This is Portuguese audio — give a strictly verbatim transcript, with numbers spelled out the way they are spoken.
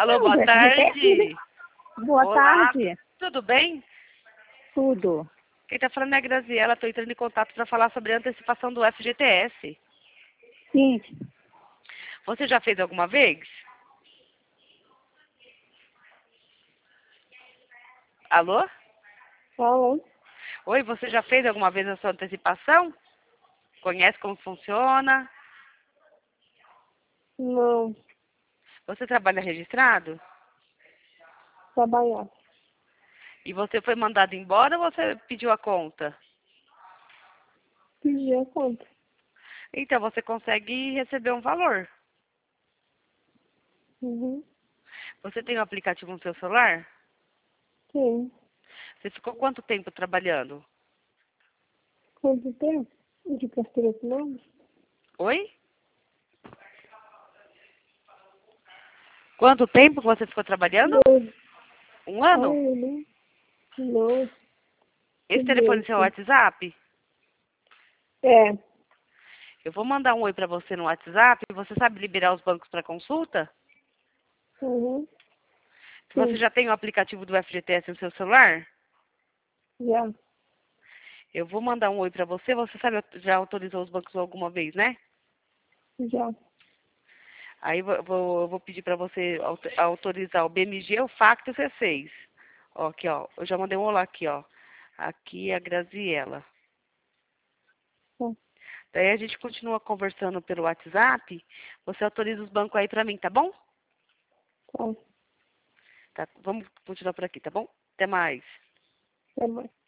Alô, Não, boa Beto, tarde. Boa Olá, tarde. tudo bem? Tudo. Quem está falando é a Graziela, estou entrando em contato para falar sobre a antecipação do F G T S. Sim. Você já fez alguma vez? Alô? Falou? Oi, você já fez alguma vez a sua antecipação? Conhece como funciona? Não. Você trabalha registrado? Trabalhar. E você foi mandado embora ou você pediu a conta? Pedi a conta. Então você consegue receber um valor. Uhum. Você tem o aplicativo no seu celular? Sim. Você ficou quanto tempo trabalhando? Quanto tempo? De carteira assinada? Oi? Quanto tempo que você ficou trabalhando? Dois. Um Ai, ano? eu não. Não. Esse telefone é seu Esse. WhatsApp? É. Eu vou mandar um oi para você no WhatsApp. Você sabe liberar os bancos para consulta? Uhum. Você Sim. já tem o aplicativo do F G T S no seu celular? Já. Eu vou mandar um oi para você. Você sabe, já autorizou os bancos alguma vez, né? Já. Aí eu vou, vou- eu vou pedir para você auto- autorizar o B M G, o Facto e o C seis. Ó, aqui, ó. Eu já mandei um olá aqui, ó. Aqui é a Graziella. Tá. Daí a gente continua conversando pelo WhatsApp. Você autoriza os bancos aí para mim, tá bom? Tá. Tá, vamos continuar por aqui, tá bom? Até mais. Até mais.